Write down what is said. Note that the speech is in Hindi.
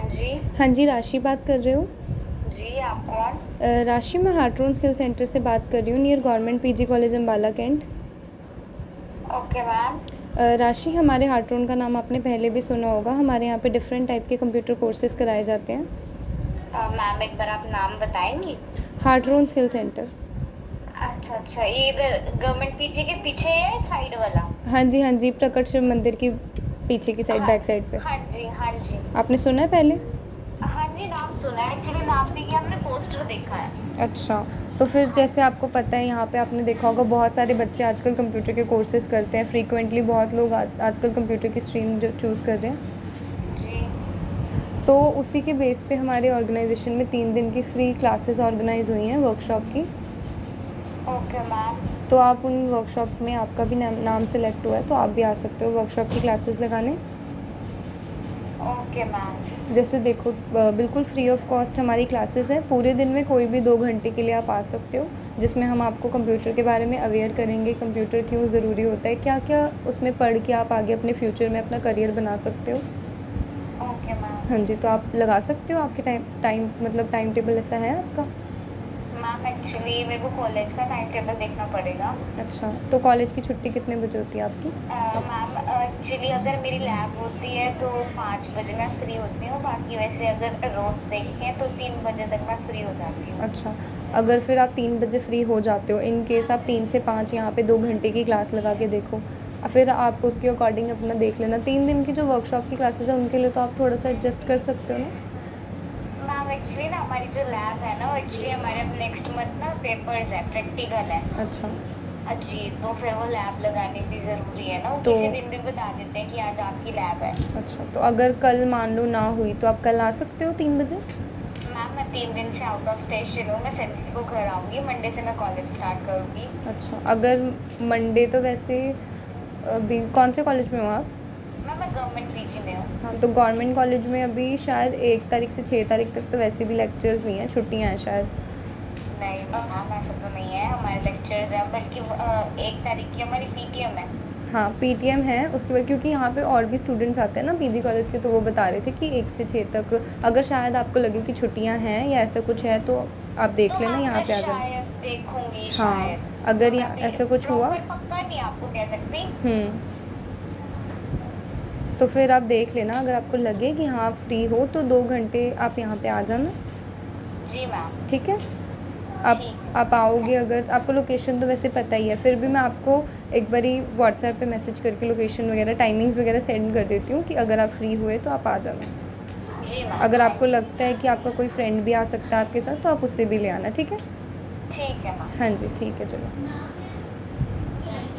जी। हाँ जी, राशि बात कर रहे हो? जी, आप कौन? राशि, मैं हार्ट्रोन स्किल सेंटर से बात कर रही हूँ, near government PG college Ambala cantt. Okay ma'am. Rashi, हमारे हार्ट्रोन का नाम आपने पहले भी सुना होगा। हमारे यहाँ पे डिफरेंट टाइप के कंप्यूटर कोर्सेज कराए जाते हैं। मैम एक बार आप नाम बताएंगी? Hartron skill centre. अच्छा, ये इधर गवर्नमेंट पीजी के पीछे है साइड वाला? हाँ जी, प्रकट शिव मंदिर की पीछे की साइड, हाँ बैक साइड पे। हाँ जी। आपने सुना है पहले? हाँ जी, नाम सुना है, एक्चुअली नाम नहीं किया, हमने पोस्टर देखा है। अच्छा, तो फिर हाँ जैसे जी। आपको पता है, यहाँ पे आपने देखा होगा बहुत सारे बच्चे आजकल कंप्यूटर के कोर्सेज़ करते हैं। फ्रीक्वेंटली बहुत लोग आजकल कंप्यूटर की स्ट्रीम जो चूज़ कर रहे हैं। जी। तो उसी के बेस पे हमारे ऑर्गेनाइजेशन में 3 दिन की फ्री क्लासेस ऑर्गेनाइज हुई हैं वर्कशॉप की। Okay ma'am. तो आप उन वर्कशॉप में, आपका भी नाम सेलेक्ट हुआ है, तो आप भी आ सकते हो वर्कशॉप की क्लासेस लगाने। Okay ma'am. जैसे देखो, बिल्कुल फ्री ऑफ कॉस्ट हमारी क्लासेस है। पूरे दिन में कोई भी 2 घंटे के लिए आप आ सकते हो, जिसमें हम आपको कंप्यूटर के बारे में अवेयर करेंगे, कंप्यूटर क्यों ज़रूरी होता है, क्या क्या उसमें पढ़ के आप आगे अपने फ्यूचर में अपना करियर बना सकते हो। Okay ma'am. हाँ जी, तो आप लगा सकते हो। आपके टाइम टेबल ऐसा है आपका? मैम एक्चुअली मेरे को कॉलेज का टाइम टेबल देखना पड़ेगा। अच्छा, तो कॉलेज की छुट्टी कितने बजे होती है आपकी? मैम एक्चुअली अगर मेरी लैब होती है तो 5 बजे मैं फ्री होती हूँ, बाकी वैसे अगर रोज़ देखें तो 3 बजे तक मैं फ्री हो जाती हूँ। अच्छा, अगर फिर आप 3 बजे फ्री हो जाते हो, इन केस आप 3 से 5 यहाँ पे 2 घंटे की क्लास लगा के देखो। फिर आप उसके अकॉर्डिंग अपना देख लेना। 3 दिन की जो वर्कशॉप की क्लासेस है, उनके लिए तो आप थोड़ा सा एडजस्ट कर सकते हो ना। मैम एक्चुअली ना हमारी जो लैब है ना, एक्चुअली हमारे अब नेक्स्ट मंथ ना पेपर्स है, प्रैक्टिकल है। अच्छा, जी, तो फिर वो लैब लगानी भी ज़रूरी है ना, वो तो किसी दिन भी बता देते हैं कि आज आपकी लैब है। अच्छा, तो अगर कल मान लो ना हुई, तो आप कल आ सकते हो 3 बजे? मैम मैं 3 दिन से आउट ऑफ स्टेशन हूँ, मैं संडे को घर आऊँगी, मंडे से मैं कॉलेज स्टार्ट करूँगी। अच्छा, अगर मंडे तो वैसे अभी कौन से कॉलेज में हो आप? मैम मैं गवर्नमेंट पीजी में हूँ। हाँ, तो गवर्नमेंट कॉलेज में अभी शायद 1 तारीख से 6 तारीख तक तो वैसे भी लेक्चर्स नहीं हैं, छुट्टियाँ हैं शायद। नहीं मैम ऐसा तो नहीं है, हमारे लेक्चर्स हैं, बल्कि 1 तारीख की हमारी पीटीएम है। हाँ, पीटीएम है उसके बाद, क्योंकि यहाँ पे और भी स्टूडेंट्स आते हैं ना पीजी कॉलेज के, तो वो बता रहे थे कि 1 से 6 तक। अगर शायद आपको लगे कि छुट्टियाँ हैं या ऐसा कुछ है, तो आप देख तो लेना, मैम यहाँ फिर पे आ जाना। शायद देखूंगी हाँ, शायद। तो अगर मैं यहाँ भी ऐसा कुछ हुआ। प्रॉपर पक्का नहीं आपको कह सकती। तो फिर आप देख लेना, अगर आपको लगे कि हाँ आप फ्री हो, तो 2 घंटे आप यहाँ पे आ जाना। जी मैम। ठीक है? आप ठीक है। आप आओगे, अगर आपको लोकेशन तो वैसे पता ही है, फिर भी मैं आपको एक बारी व्हाट्सएप पे मैसेज करके लोकेशन वगैरह, टाइमिंग्स वगैरह सेंड कर देती हूँ, कि अगर आप फ्री हुए तो आप आ जाना। जी मैम, अगर आपको थैंक यू। लगता है कि आपका कोई फ्रेंड भी आ सकता है आपके साथ, तो आप उससे भी ले आना। ठीक है? ठीक है मैम। हाँ जी, ठीक है, चलो।